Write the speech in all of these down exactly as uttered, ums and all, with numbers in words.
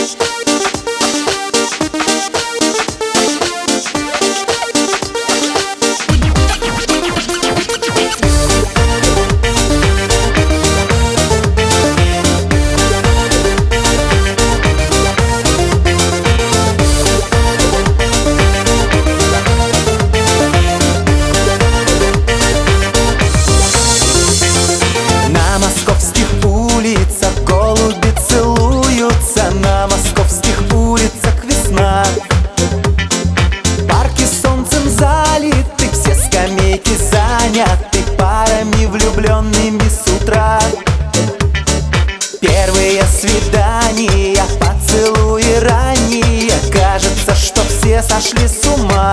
Заняты парами влюбленными с утра. Первые свидания, поцелуи ранние, кажется, что все сошли с ума.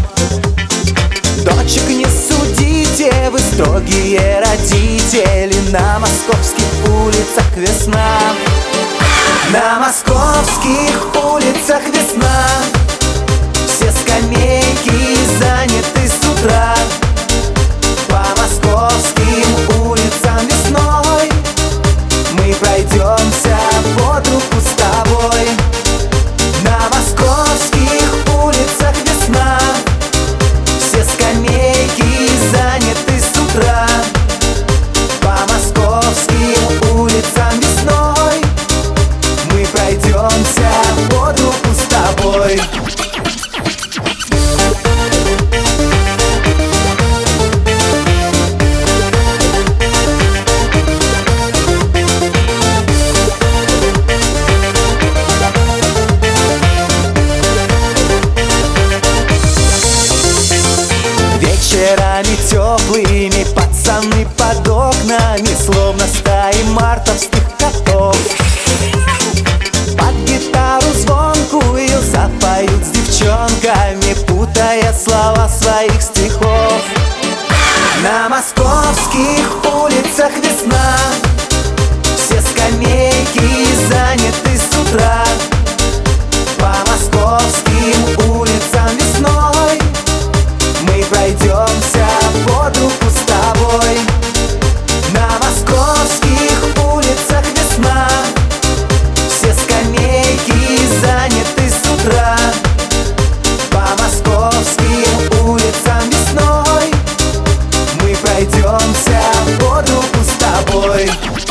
Дочек не судите, вы строгие родители. На московских улицах весна. На московских улицах весна. Все скамейки заняты с утра. По московским улицам весной мы пройдемся под руку с тобой. На московских улицах весна. Все скамейки заняты с утра. По московским улицам весной мы пройдемся под руку с тобой. Вечерами теплыми пацаны под окнами, словно стаи мартовских котов, под гитару звонкую запоют с девчонками, путая слова своих стихов. На московских улицах весна. Все скамейки заняты с утра. По московским улицам весной мы пройдемся под руку с тобой. На московских улицах весна. Все скамейки заняты с утра. По московским улицам весной мы пройдемся под руку с тобой.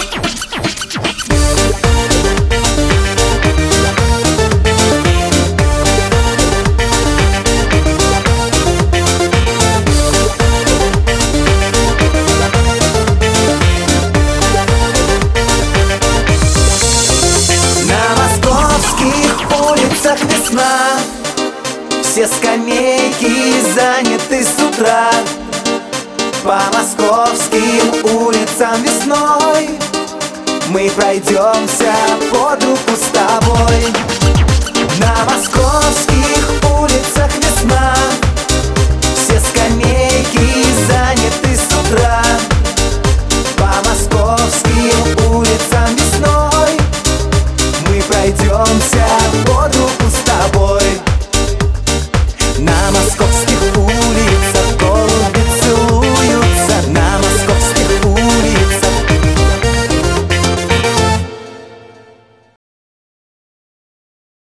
Весна. Все скамейки заняты с утра. По московским улицам весной мы пройдемся под руку с тобой. На московских улицах весна. Все скамейки заняты с утра. По московским улицам весной мы пройдемся под руку с тобой. На московских